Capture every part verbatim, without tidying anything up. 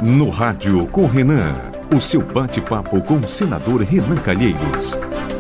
No Rádio com Renan, o seu bate-papo com o senador Renan Calheiros.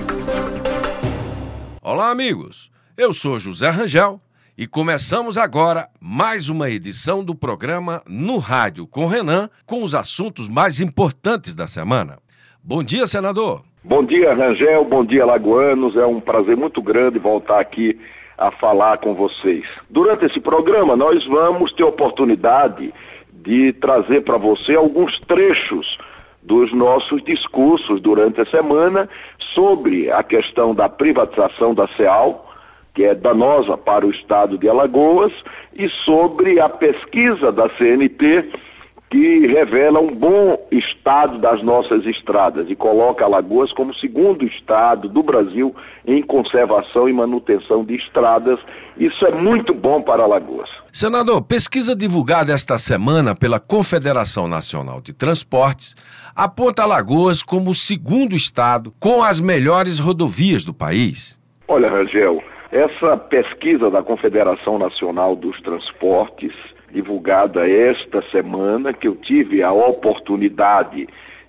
Olá, amigos. Eu sou José Rangel e começamos agora mais uma edição do programa No Rádio com Renan, com os assuntos mais importantes da semana. Bom dia, senador. Bom dia, Rangel. Bom dia, lagoanos. É um prazer muito grande voltar aqui a falar com vocês. Durante esse programa, nós vamos ter oportunidade de trazer para você alguns trechos dos nossos discursos durante a semana sobre a questão da privatização da CEAL, que é danosa para o estado de Alagoas, e sobre a pesquisa da C N T, que revela um bom estado das nossas estradas e coloca Alagoas como o segundo estado do Brasil em conservação e manutenção de estradas. Isso é muito bom para Alagoas. Senador, pesquisa divulgada esta semana pela Confederação Nacional de Transportes aponta Alagoas como o segundo estado com as melhores rodovias do país. Olha, Rangel, essa pesquisa da Confederação Nacional dos Transportes, divulgada esta semana, que eu tive a oportunidade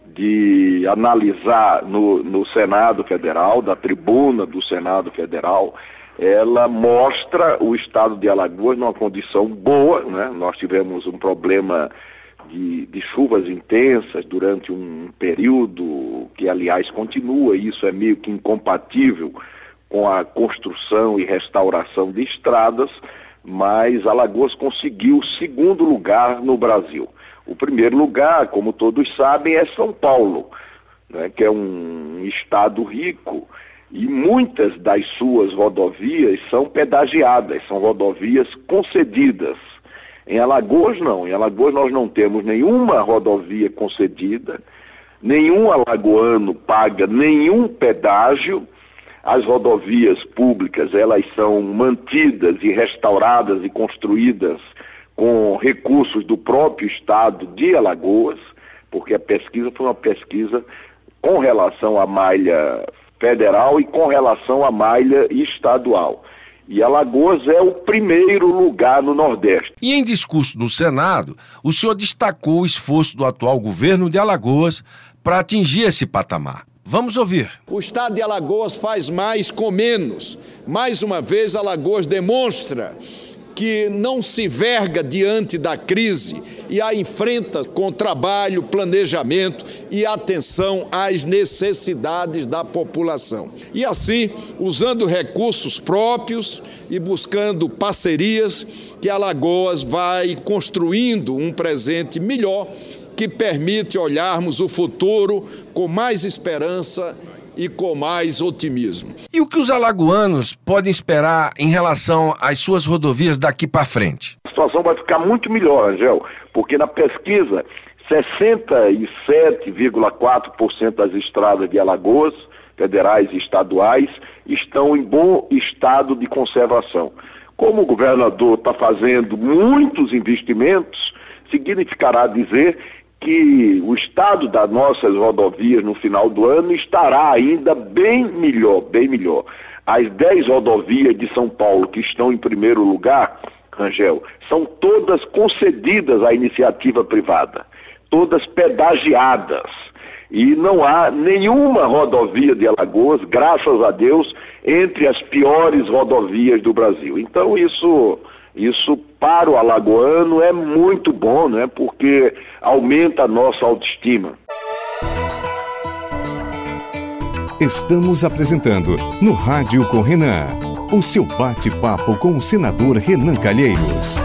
de analisar no, no Senado Federal, da tribuna do Senado Federal, ela mostra o estado de Alagoas numa condição boa, né? Nós tivemos um problema de, de chuvas intensas durante um período que, aliás, continua, e isso é meio que incompatível com a construção e restauração de estradas, mas Alagoas conseguiu o segundo lugar no Brasil. O primeiro lugar, como todos sabem, é São Paulo, né, que é um estado rico, e muitas das suas rodovias são pedagiadas, são rodovias concedidas. Em Alagoas não, em Alagoas nós não temos nenhuma rodovia concedida, nenhum alagoano paga nenhum pedágio. As rodovias públicas, elas são mantidas e restauradas e construídas com recursos do próprio estado de Alagoas, porque a pesquisa foi uma pesquisa com relação à malha federal e com relação à malha estadual. E Alagoas é o primeiro lugar no Nordeste. E em discurso no Senado, o senhor destacou o esforço do atual governo de Alagoas para atingir esse patamar. Vamos ouvir. O estado de Alagoas faz mais com menos. Mais uma vez, Alagoas demonstra que não se verga diante da crise e a enfrenta com trabalho, planejamento e atenção às necessidades da população. E assim, usando recursos próprios e buscando parcerias, que Alagoas vai construindo um presente melhor que permite olharmos o futuro com mais esperança e com mais otimismo. E o que os alagoanos podem esperar em relação às suas rodovias daqui para frente? A situação vai ficar muito melhor, Angel, porque na pesquisa, sessenta e sete vírgula quatro por cento das estradas de Alagoas, federais e estaduais, estão em bom estado de conservação. Como o governador está fazendo muitos investimentos, significará dizer que o estado das nossas rodovias no final do ano estará ainda bem melhor, bem melhor. As dez rodovias de São Paulo que estão em primeiro lugar, Rangel, são todas concedidas à iniciativa privada, todas pedagiadas. E não há nenhuma rodovia de Alagoas, graças a Deus, entre as piores rodovias do Brasil. Então isso... Isso para o alagoano é muito bom, né? Porque aumenta a nossa autoestima. Estamos apresentando No Rádio com Renan, o seu bate-papo com o senador Renan Calheiros.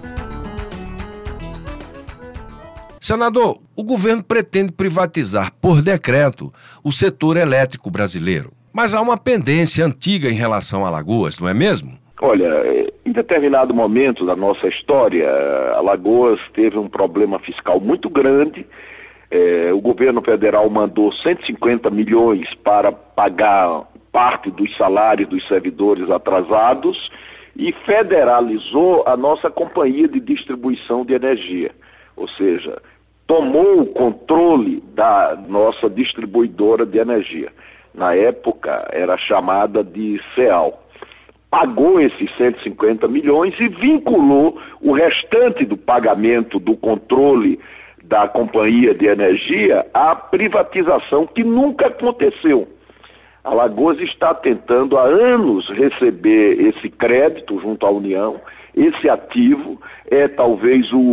Senador, o governo pretende privatizar por decreto o setor elétrico brasileiro. Mas há uma pendência antiga em relação a Alagoas, não é mesmo? Olha, em determinado momento da nossa história, Alagoas teve um problema fiscal muito grande. É, o governo federal mandou cento e cinquenta milhões para pagar parte dos salários dos servidores atrasados e federalizou a nossa companhia de distribuição de energia. Ou seja, tomou o controle da nossa distribuidora de energia. Na época era chamada de CEAL. Pagou esses cento e cinquenta milhões e vinculou o restante do pagamento do controle da Companhia de Energia a privatização que nunca aconteceu. Alagoas está tentando há anos receber esse crédito junto à União. Esse ativo é talvez o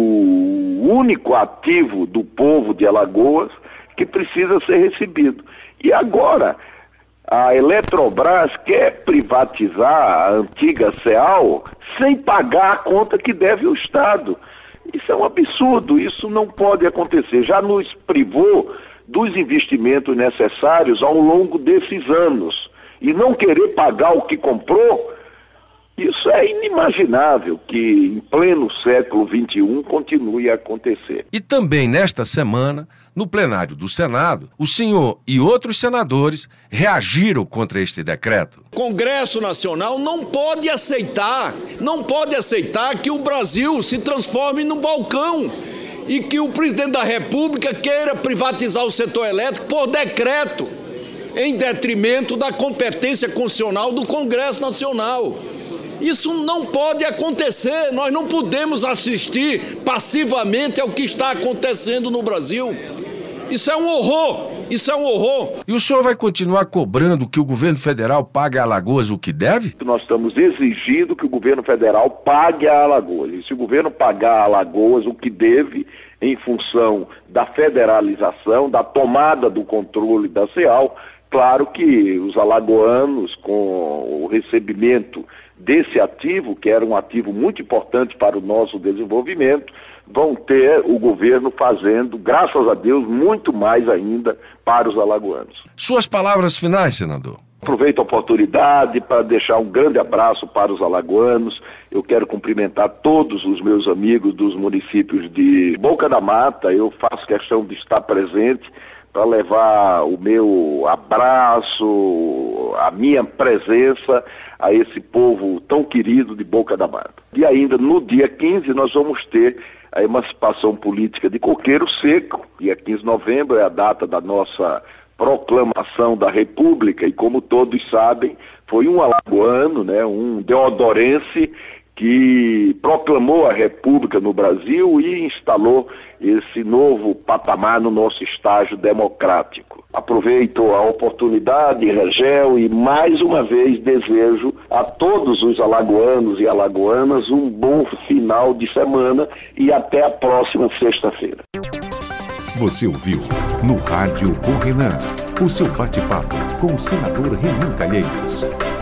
único ativo do povo de Alagoas que precisa ser recebido. E agora, a Eletrobras quer privatizar a antiga CEAL sem pagar a conta que deve o Estado. Isso é um absurdo, isso não pode acontecer. Já nos privou dos investimentos necessários ao longo desses anos. E não querer pagar o que comprou, isso é inimaginável que em pleno século vinte e um continue a acontecer. E também nesta semana, no plenário do Senado, o senhor e outros senadores reagiram contra este decreto. O Congresso Nacional não pode aceitar, não pode aceitar que o Brasil se transforme no balcão e que o presidente da República queira privatizar o setor elétrico por decreto, em detrimento da competência constitucional do Congresso Nacional. Isso não pode acontecer, nós não podemos assistir passivamente ao que está acontecendo no Brasil. Isso é um horror, isso é um horror. E o senhor vai continuar cobrando que o governo federal pague a Alagoas o que deve? Nós estamos exigindo que o governo federal pague a Alagoas. E se o governo pagar a Alagoas o que deve, em função da federalização, da tomada do controle da CEAL, claro que os alagoanos, com o recebimento desse ativo, que era um ativo muito importante para o nosso desenvolvimento, vão ter o governo fazendo, graças a Deus, muito mais ainda para os alagoanos. Suas palavras finais, senador. Aproveito a oportunidade para deixar um grande abraço para os alagoanos. Eu quero cumprimentar todos os meus amigos dos municípios de Boca da Mata. Eu faço questão de estar presente para levar o meu abraço, a minha presença a esse povo tão querido de Boca da Mata. E ainda no dia quinze nós vamos ter a emancipação política de Coqueiro Seco. Dia quinze de novembro é a data da nossa proclamação da República e, como todos sabem, foi um alagoano, né, um deodorense que proclamou a República no Brasil e instalou esse novo patamar no nosso estágio democrático. Aproveito a oportunidade, Rangel, e mais uma vez desejo a todos os alagoanos e alagoanas um bom final de semana e até a próxima sexta-feira. Você ouviu no Rádio com Renan, o seu bate-papo com o senador Renan Calheiros.